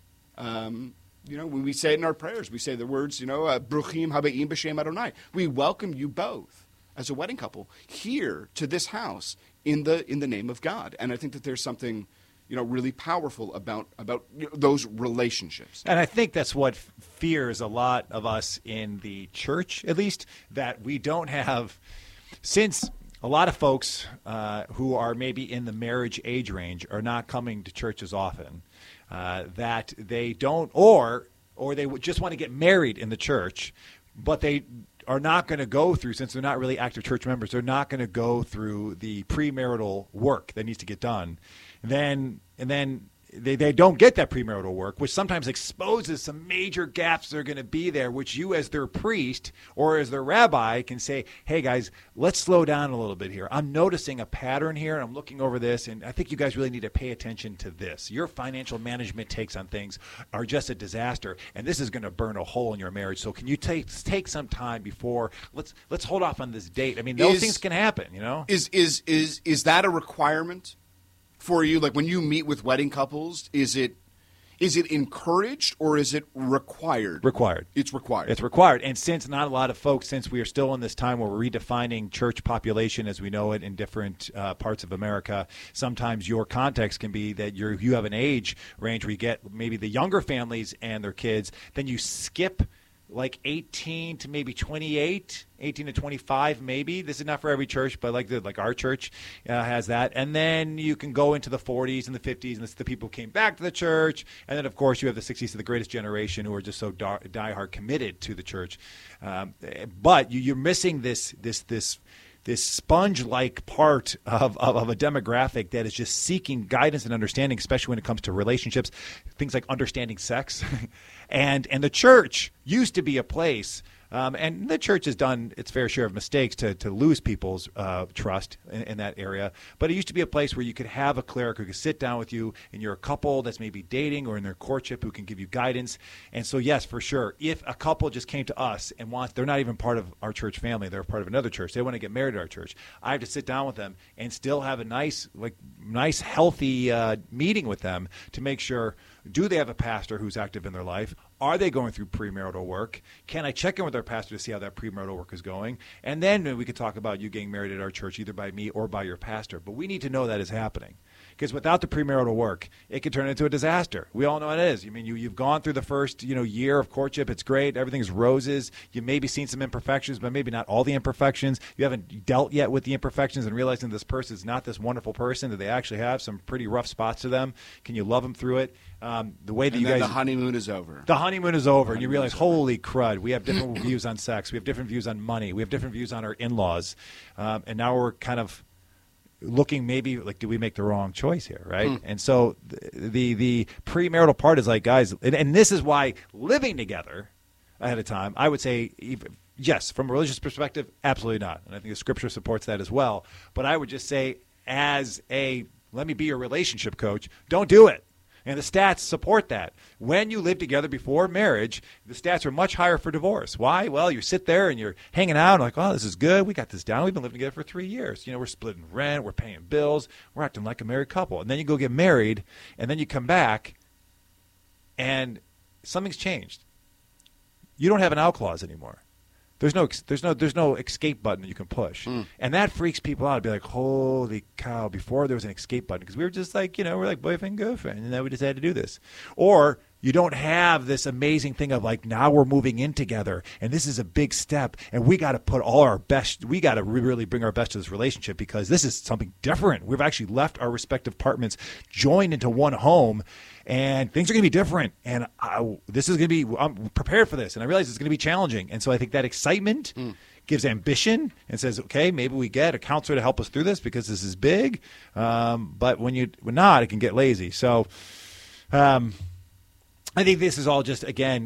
Um, you know, when we say it in our prayers, we say the words, you know, uh, Bruchim habeim b'shem Adonai. We welcome you both as a wedding couple here to this house in the in the name of God. And I think that there's something, you know, really powerful about about you know, those relationships. And I think that's what fears a lot of us in the church, at least, that we don't have, since a lot of folks uh, who are maybe in the marriage age range are not coming to church as often, uh, that they don't, or or they just want to get married in the church, but they are not going to go through, since they're not really active church members, they're not going to go through the premarital work that needs to get done. Then and then they, they don't get that premarital work, which sometimes exposes some major gaps that are going to be there, which you as their priest or as their rabbi can say, hey, guys, let's slow down a little bit here. I'm noticing a pattern here, and I'm looking over this, and I think you guys really need to pay attention to this. Your financial management takes on things are just a disaster, and this is going to burn a hole in your marriage. So can you take take some time before let's let's hold off on this date? I mean, those is, things can happen, you know? Is is is is that a requirement for you? Like when you meet with wedding couples, is it is it encouraged or is it required? Required. It's required. It's required. And since not a lot of folks, since we are still in this time where we're redefining church population as we know it in different uh, parts of America, sometimes your context can be that you're, you have an age range where you get maybe the younger families and their kids, then you skip like eighteen to maybe twenty-eight, eighteen to twenty-five maybe. This is not for every church, but like the, like our church uh, has that. And then you can go into the forties and the fifties, and this is the people who came back to the church. And then, of course, you have the sixties, the greatest generation, who are just so die- diehard committed to the church. Um, but you, you're missing this this this this sponge-like part of, of, of a demographic that is just seeking guidance and understanding, especially when it comes to relationships, things like understanding sex. and and the church used to be a place Um, and the church has done its fair share of mistakes to, to lose people's uh, trust in, in that area. But it used to be a place where you could have a cleric who could sit down with you, and you're a couple that's maybe dating or in their courtship who can give you guidance. And so, yes, for sure, if a couple just came to us and wants, they're not even part of our church family, they're part of another church, they want to get married at our church, I have to sit down with them and still have a nice, like, nice, healthy uh, meeting with them to make sure, do they have a pastor who's active in their life? Are they going through premarital work? Can I check in with our pastor to see how that premarital work is going? And then we could talk about you getting married at our church, either by me or by your pastor. But we need to know that is happening. Because without the premarital work, it could turn into a disaster. We all know it is. I mean, you, you've gone through the first you know year of courtship. It's great. Everything's roses. You've maybe seen some imperfections, but maybe not all the imperfections. You haven't dealt yet with the imperfections and realizing this person is not this wonderful person, that they actually have some pretty rough spots to them. Can you love them through it? Um, the way that and you then guys, the honeymoon is over. The honeymoon is over, The and you honeymoon realize, is over. holy crud, we have different views on sex. We have different views on money. We have different views on our in-laws. Um, and now we're kind of looking maybe like, did we make the wrong choice here, right? Mm. And so the, the the premarital part is like, guys, and, and this is why living together ahead of time, I would say, even, yes, from a religious perspective, absolutely not. And I think the scripture supports that as well. But I would just say, as a, let me be your relationship coach, don't do it. And the stats support that. When you live together before marriage, the stats are much higher for divorce. Why? Well, you sit there and you're hanging out and like, oh, this is good. We got this down. We've been living together for three years. You know, we're splitting rent. We're paying bills. We're acting like a married couple. And then you go get married, and then you come back, and something's changed. You don't have an out clause anymore. There's no, there's no, there's no escape button that you can push, mm. and that freaks people out. It'd be like, holy cow! Before there was an escape button, because we were just like, you know, we're like boyfriend, girlfriend, and then we decided to do this. Or you don't have this amazing thing of like, now we're moving in together, and this is a big step, and we got to put all our best. We got to really bring our best to this relationship because this is something different. We've actually left our respective apartments, joined into one home. And things are going to be different, and I, this is going to be – I'm prepared for this, and I realize it's going to be challenging. And so I think that excitement mm. gives ambition and says, okay, maybe we get a counselor to help us through this because this is big. Um, but when you when not, it can get lazy. So um, I think this is all just, again,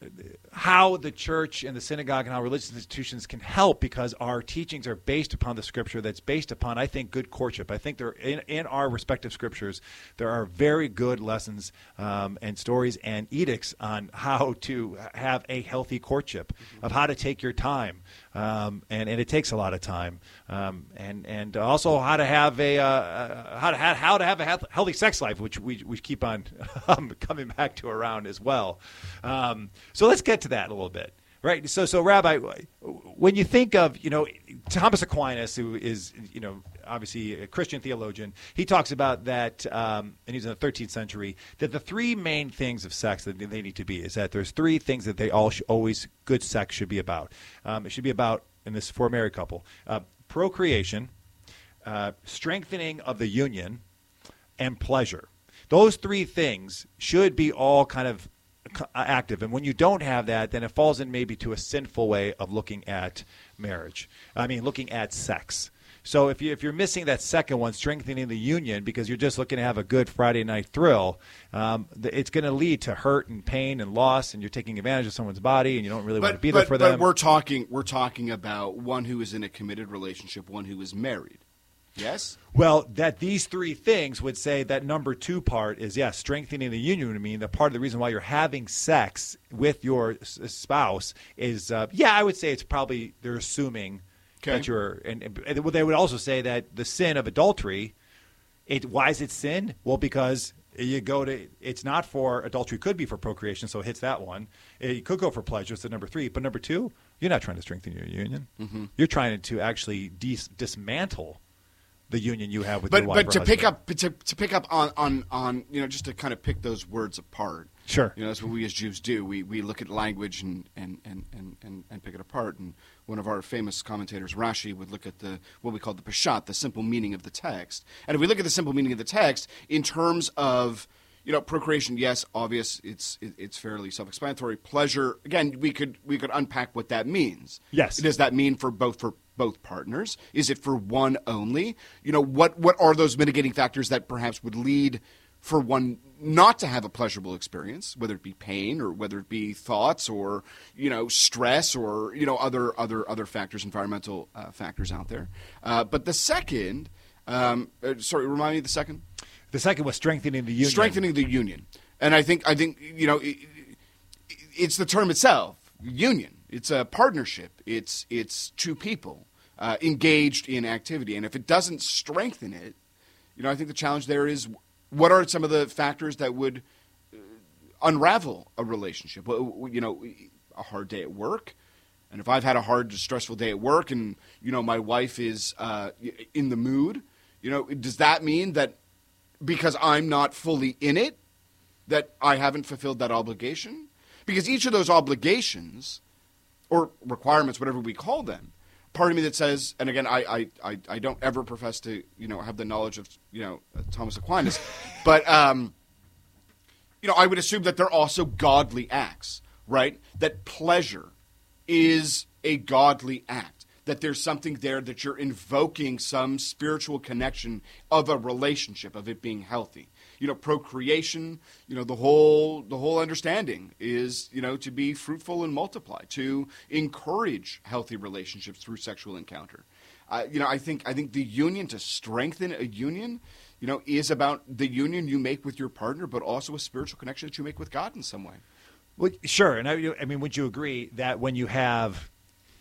how the church and the synagogue and how religious institutions can help, because our teachings are based upon the scripture that's based upon, I think, good courtship. I think there in, in our respective scriptures, there are very good lessons um, and stories and edicts on how to have a healthy courtship, mm-hmm. of how to take your time. Um, and, and it takes a lot of time, um, and and also how to have a uh, how to have, how to have a healthy sex life, which we we keep on um, coming back to around as well. Um, so let's get to that a little bit, right? So so Rabbi, when you think of you know Thomas Aquinas, who is you know obviously a Christian theologian, he talks about that, um, and he's in the thirteenth century, that the three main things of sex that they need to be is that there's three things that they all sh- always good sex should be about. Um, it should be about, and this is for a married couple, uh, procreation, uh, strengthening of the union, and pleasure. Those three things should be all kind of active. And when you don't have that, then it falls in maybe to a sinful way of looking at marriage. I mean, looking at sex. So if, you, if you're missing that second one, strengthening the union, because you're just looking to have a good Friday night thrill, um, it's going to lead to hurt and pain and loss, and you're taking advantage of someone's body, and you don't really but, want to be but, there for but them. But we're talking, we're talking about one who is in a committed relationship, one who is married. Yes? Well, that these three things would say that number two part is, yes, strengthening the union. I mean, the part of the reason why you're having sex with your spouse is, uh, yeah, I would say it's probably they're assuming okay. that you're, and, and they would also say that the sin of adultery, it, why is it sin? Well, because you go to, it's not for, adultery could be for procreation, so it hits that one. It could go for pleasure, so number three. But number two, you're not trying to strengthen your union. Mm-hmm. You're trying to actually dis- dismantle the union you have with but, your wife. But to or pick up to, to pick up on, on, on you know just to kind of pick those words apart. Sure. You know, that's what we as Jews do. We we look at language and and, and, and, and, and pick it apart. And one of our famous commentators, Rashi, would look at the what we call the Peshat, the simple meaning of the text. And if we look at the simple meaning of the text in terms of you know procreation, yes, obvious, it's it, it's fairly self-explanatory. Pleasure, again, we could we could unpack what that means. Yes. Does that mean for both for both partners? Is it for one only? You know, what what are those mitigating factors that perhaps would lead for one not to have a pleasurable experience, whether it be pain or whether it be thoughts or, you know, stress or, you know, other other other factors, environmental uh, factors out there. Uh, but the second, um, uh, sorry, remind me of the second. The second was strengthening the union. Strengthening the union, and I think I think you know, it, it's the term itself, union. It's a partnership. It's it's two people uh, engaged in activity, and if it doesn't strengthen it, you know, I think the challenge there is, what are some of the factors that would unravel a relationship? Well, you know, a hard day at work, and if I've had a hard, stressful day at work, and you know, my wife is uh, in the mood, you know, does that mean that because I'm not fully in it, that I haven't fulfilled that obligation? Because each of those obligations or requirements, whatever we call them, part of me that says, and again, I, I, I, I don't ever profess to, you know, have the knowledge of, you know, Thomas Aquinas, but, um, you know, I would assume that they're also godly acts, right? That pleasure is a godly act, that there's something there that you're invoking some spiritual connection of a relationship, of it being healthy. You know, procreation, you know, the whole the whole understanding is, you know, to be fruitful and multiply, to encourage healthy relationships through sexual encounter. Uh, you know, I think I think the union, to strengthen a union, you know, is about the union you make with your partner, but also a spiritual connection that you make with God in some way. Well, sure, and I, I mean, would you agree that when you have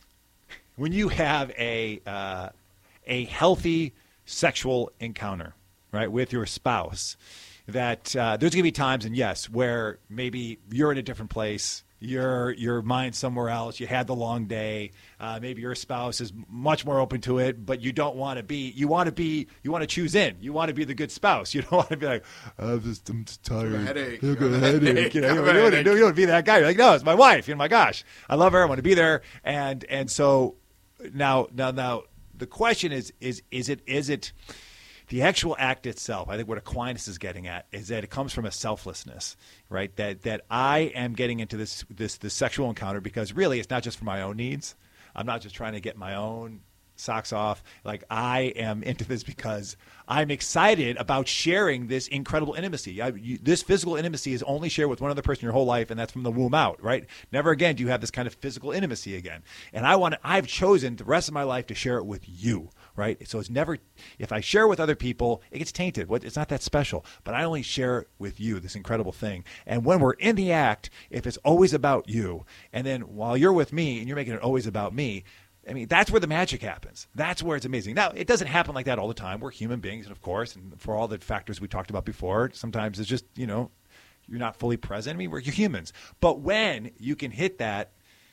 when you have a uh, a healthy sexual encounter, right, with your spouse, that uh, there's going to be times, and yes, where maybe you're in a different place, your your mind's somewhere else, you had the long day, uh, maybe your spouse is much more open to it, but you don't want to be, you want to be, you want to choose in, you want to be the good spouse, you don't want to be like, I'm just, I'm just tired, a headache, I've got a headache, you know, you don't want to be that guy, you're like, no, it's my wife, you know, my gosh, I love her, I want to be there, and and so now, now, now, the question is, is, is it, is it, the actual act itself, I think what Aquinas is getting at is that it comes from a selflessness, right? That that I am getting into this this this sexual encounter because really it's not just for my own needs. I'm not just trying to get my own socks off. Like, I am into this because I'm excited about sharing this incredible intimacy. I, you, this physical intimacy is only shared with one other person your whole life, and that's from the womb out, right? Never again do you have this kind of physical intimacy again. And I want to, I've chosen the rest of my life to share it with you. Right? So it's never, if I share with other people, it gets tainted. It's not that special, but I only share with you this incredible thing. And when we're in the act, if it's always about you, and then while you're with me and you're making it always about me, I mean, that's where the magic happens. That's where it's amazing. Now, it doesn't happen like that all the time. We're human beings, and of course, and for all the factors we talked about before, sometimes it's just, you know, you're not fully present. I mean, we're humans. But when you can hit that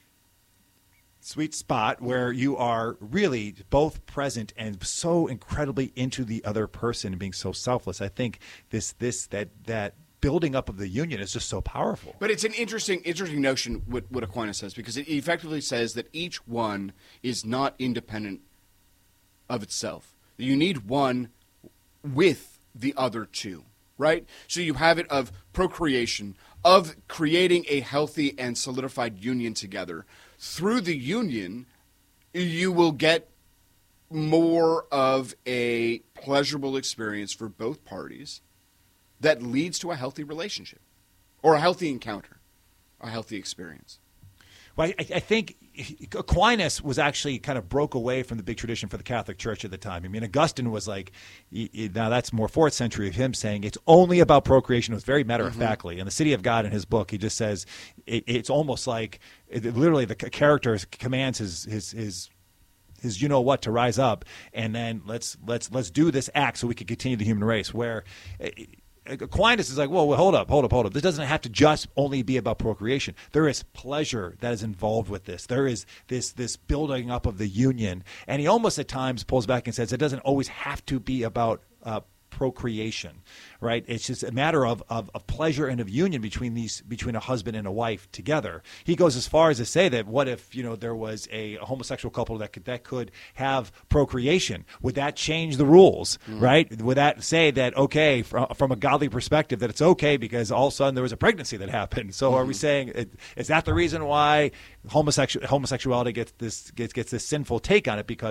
sweet spot where you are really both present and so incredibly into the other person and being so selfless, I think this this that that building up of the union is just so powerful. But it's an interesting interesting notion what, what Aquinas says, because it effectively says that each one is not independent of itself. You need one with the other two, right? So you have it of procreation, of creating a healthy and solidified union together. Through the union, you will get more of a pleasurable experience for both parties that leads to a healthy relationship or a healthy encounter, a healthy experience. Well, I, I think Aquinas was actually kind of broke away from the big tradition for the Catholic Church at the time. I mean, Augustine was like, now that's more fourth century of him saying it's only about procreation. It was very matter-of-factly. Mm-hmm. In The City of God, in his book, he just says it, it's almost like it, literally the character commands his his his his you know what to rise up, and then let's let's let's do this act so we can continue the human race. Where Aquinas is like, whoa, well, hold up, hold up, hold up. This doesn't have to just only be about procreation. There is pleasure that is involved with this. There is this this building up of the union. And he almost at times pulls back and says it doesn't always have to be about uh, procreation, right? It's just a matter of, of, of pleasure and of union between these between a husband and a wife together. He goes as far as to say that what if, you know, there was a, a homosexual couple that could that could have procreation? Would that change the rules, mm. right? Would that say that, okay, from, from a godly perspective, that it's okay because all of a sudden there was a pregnancy that happened? So mm-hmm. are we saying, is that the reason why homosexual homosexuality gets this gets, gets this sinful take on it? Because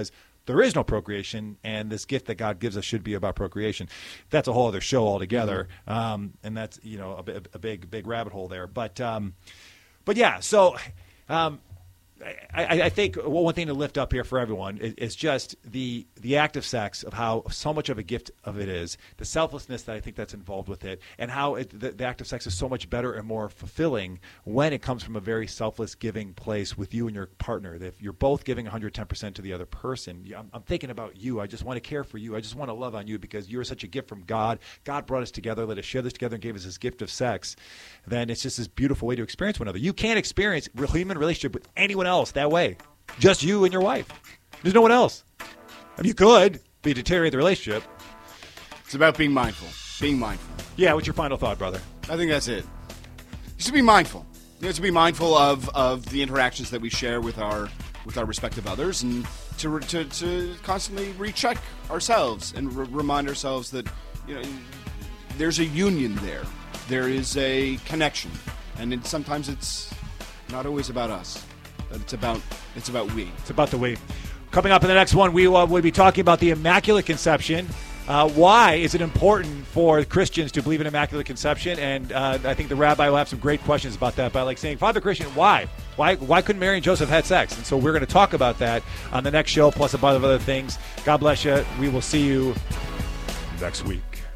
there is no procreation, and this gift that God gives us should be about procreation. That's a whole other show altogether, mm-hmm. um, and that's you know a, a big big rabbit hole there. But um, but yeah, so. Um, I, I think one thing to lift up here for everyone is, is just the the act of sex, of how so much of a gift of it is, the selflessness that I think that's involved with it, and how it, the, the act of sex is so much better and more fulfilling when it comes from a very selfless, giving place with you and your partner. That if you're both giving one hundred ten percent to the other person, I'm, I'm thinking about you. I just want to care for you. I just want to love on you because you're such a gift from God. God brought us together, let us share this together, and gave us this gift of sex. Then it's just this beautiful way to experience one another. You can't experience a human relationship with anyone else that way. Just you and your wife. There's no one else. I mean, you could, but you deteriorate the relationship. It's about being mindful. Being mindful. Yeah, what's your final thought, brother? I think that's it. You should be mindful. You have to be mindful of, of the interactions that we share with our with our respective others, and to to, to constantly recheck ourselves and re- remind ourselves that you know there's a union there. There is a connection, and it, sometimes it's not always about us. But it's about it's about we. It's about the we. Coming up in the next one, we uh, will be talking about the Immaculate Conception. Uh, why is it important for Christians to believe in Immaculate Conception? And uh, I think the rabbi will have some great questions about that. But like saying, Father Christian, why? Why why couldn't Mary and Joseph had sex? And so we're going to talk about that on the next show, plus a bunch of other things. God bless you. We will see you next week.